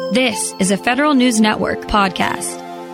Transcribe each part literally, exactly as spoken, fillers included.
This is a Federal News Network podcast.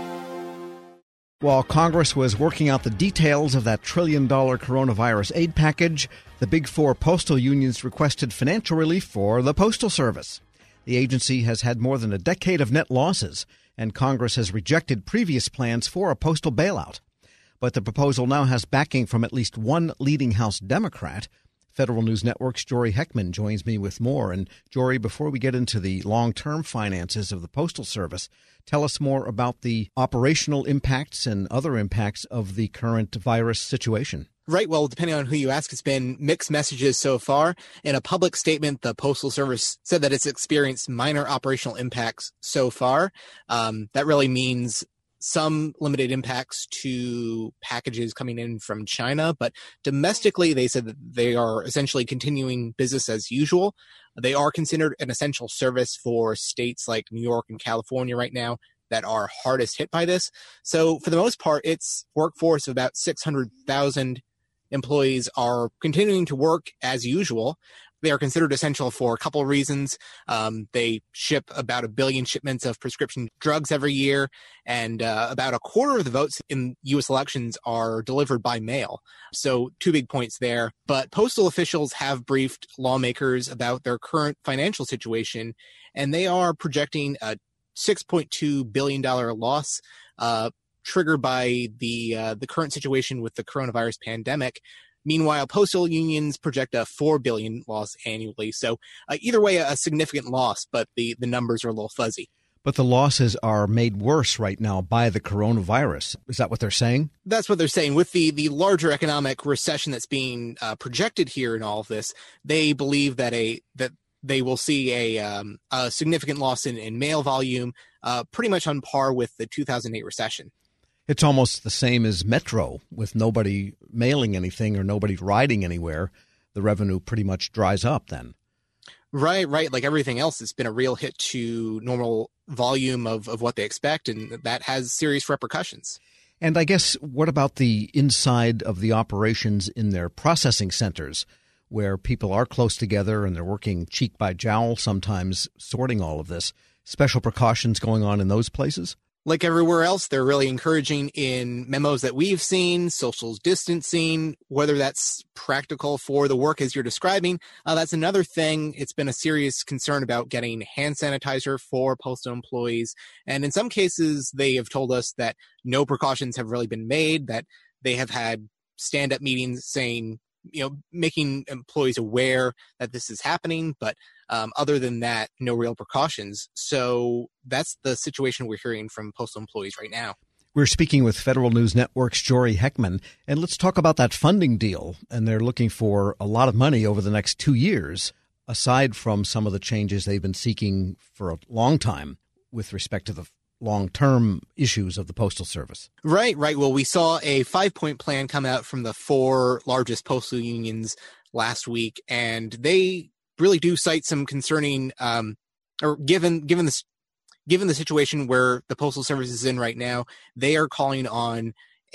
While Congress was working out the details of that trillion-dollar coronavirus aid package, the Big Four postal unions requested financial relief for the Postal Service. The agency has had more than a decade of net losses, and Congress has rejected previous plans for a postal bailout. But the proposal now has backing from at least one leading House Democrat. Federal News Network's Jory Heckman joins me with more. And Jory, before we get into the long-term finances of the Postal Service, tell us more about the operational impacts and other impacts of the current virus situation. Right. Well, depending on who you ask, it's been mixed messages so far. In a public statement, the Postal Service said that it's experienced minor operational impacts so far. Um, that really means some limited impacts to packages coming in from China, but domestically, they said that they are essentially continuing business as usual. They are considered an essential service for states like New York and California right now that are hardest hit by this. So for the most part, its workforce of about six hundred thousand employees are continuing to work as usual. They are considered essential for a couple of reasons. Um, they ship about a billion shipments of prescription drugs every year, and uh, about a quarter of the votes in U S elections are delivered by mail. So two big points there. But postal officials have briefed lawmakers about their current financial situation, and they are projecting a six point two billion dollars loss uh, triggered by the uh, the current situation with the coronavirus pandemic. Meanwhile, postal unions project a four billion dollars loss annually. So uh, either way, a significant loss, but the, the numbers are a little fuzzy. But the losses are made worse right now by the coronavirus. Is that what they're saying? That's what they're saying. With the, the larger economic recession that's being uh, projected here in all of this, they believe that a that they will see a, um, a significant loss in, in mail volume, uh, pretty much on par with the two thousand eight recession. It's almost the same as Metro, with nobody mailing anything or nobody riding anywhere. The revenue pretty much dries up then. Right, right. Like everything else, it's been a real hit to normal volume of, of what they expect, and that has serious repercussions. And I guess, what about the inside of the operations in their processing centers, where people are close together and they're working cheek by jowl sometimes, sorting all of this? Special precautions going on in those places? Like everywhere else, they're really encouraging in memos that we've seen, social distancing, whether that's practical for the work as you're describing. Uh, that's another thing. It's been a serious concern about getting hand sanitizer for postal employees. And in some cases, they have told us that no precautions have really been made, that they have had stand-up meetings saying, you know, making employees aware that this is happening, but um, other than that, no real precautions. So that's the situation we're hearing from postal employees right now. We're speaking with Federal News Network's Jory Heckman, and let's talk about that funding deal. And they're looking for a lot of money over the next two years, aside from some of the changes they've been seeking for a long time with respect to the long-term issues of the Postal Service. Right, right. Well, we saw a five-point plan come out from the four largest postal unions last week, and they really do cite some concerning, um, or given given this given the situation where the Postal Service is in right now, they are calling on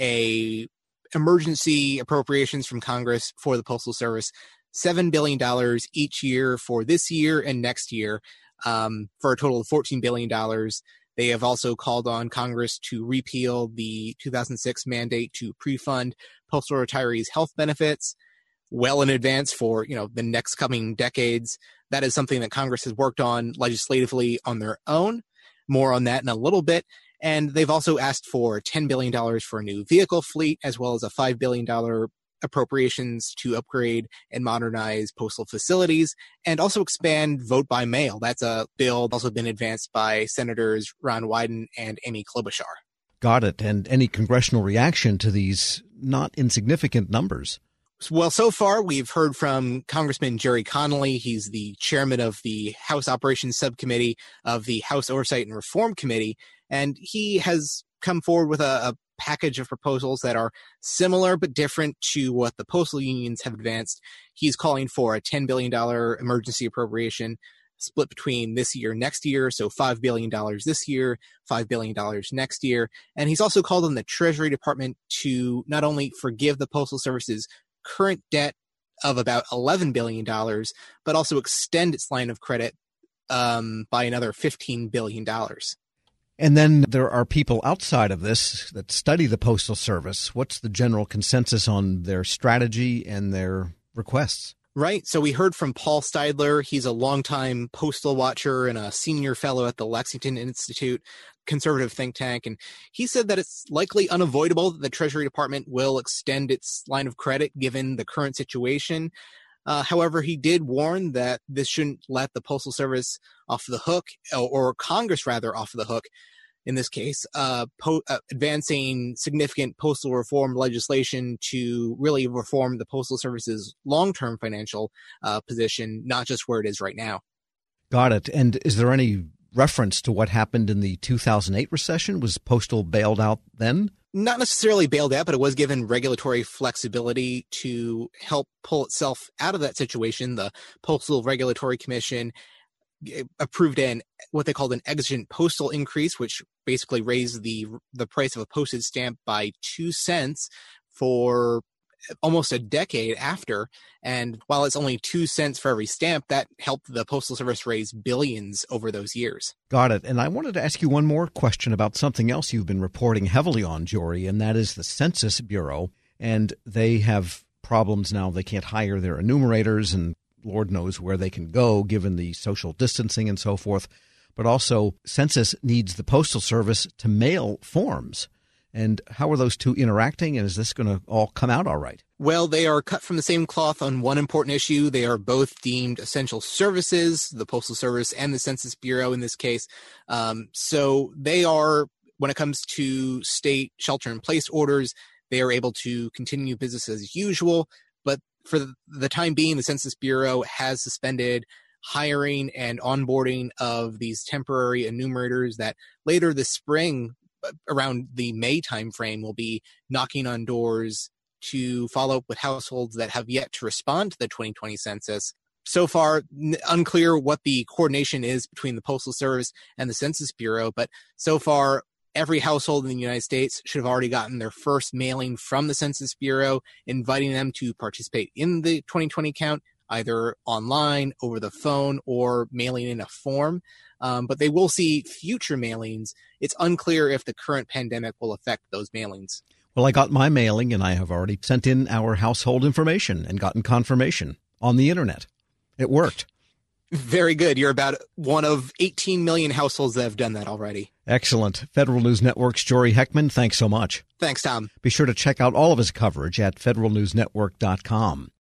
a emergency appropriations from Congress for the Postal Service, seven billion dollars each year for this year and next year, um, for a total of fourteen billion dollars. They have also called on Congress to repeal the two thousand six mandate to pre-fund postal retirees' health benefits well in advance for, you know, the next coming decades. That is something that Congress has worked on legislatively on their own. More on that in a little bit. And they've also asked for ten billion dollars for a new vehicle fleet, as well as a five billion dollars appropriations to upgrade and modernize postal facilities, and also expand vote by mail. That's a bill also been advanced by Senators Ron Wyden and Amy Klobuchar. Got it. And any congressional reaction to these not insignificant numbers? Well, so far, we've heard from Congressman Jerry Connolly. He's the chairman of the House Operations Subcommittee of the House Oversight and Reform Committee, and he has come forward with a, a package of proposals that are similar but different to what the postal unions have advanced. He's calling for a ten billion dollars emergency appropriation split between this year and next year, so five billion dollars this year, five billion dollars next year. And he's also called on the Treasury Department to not only forgive the Postal Service's current debt of about eleven billion dollars, but also extend its line of credit um, by another fifteen billion dollars. And then there are people outside of this that study the Postal Service. What's the general consensus on their strategy and their requests? Right. So we heard from Paul Steidler. He's a longtime postal watcher and a senior fellow at the Lexington Institute, conservative think tank. And he said that it's likely unavoidable that the Treasury Department will extend its line of credit given the current situation. Uh, however, he did warn that this shouldn't let the Postal Service off the hook, or, or Congress rather off the hook. In this case, uh, po- uh, advancing significant postal reform legislation to really reform the Postal Service's long-term financial uh, position, not just where it is right now. Got it. And is there any reference to what happened in the two thousand eight recession? Was Postal bailed out then? Not necessarily bailed out, but it was given regulatory flexibility to help pull itself out of that situation. The Postal Regulatory Commission approved an what they called an exigent postal increase, which basically raised the the price of a postage stamp by two cents for almost a decade after. And while it's only two cents for every stamp, that helped the Postal Service raise billions over those years. Got it. And I wanted to ask you one more question about something else you've been reporting heavily on, Jory, and that is the Census Bureau. And they have problems now. They can't hire their enumerators, and Lord knows where they can go given the social distancing and so forth. But also, Census needs the Postal Service to mail forms. And how are those two interacting? And is this going to all come out all right? Well, they are cut from the same cloth on one important issue. They are both deemed essential services, the Postal Service and the Census Bureau in this case. Um, so they are, when it comes to state shelter-in-place orders, they are able to continue business as usual. But for the time being, the Census Bureau has suspended hiring and onboarding of these temporary enumerators that later this spring, around the May timeframe, will be knocking on doors to follow up with households that have yet to respond to the twenty twenty census. So far, n- unclear what the coordination is between the Postal Service and the Census Bureau, but so far, every household in the United States should have already gotten their first mailing from the Census Bureau, inviting them to participate in the twenty twenty count, either online, over the phone, or mailing in a form. Um, but they will see future mailings. It's unclear if the current pandemic will affect those mailings. Well, I got my mailing, and I have already sent in our household information and gotten confirmation on the internet. It worked. Very good. You're about one of eighteen million households that have done that already. Excellent. Federal News Network's Jory Heckman, thanks so much. Thanks, Tom. Be sure to check out all of his coverage at federal news network dot com.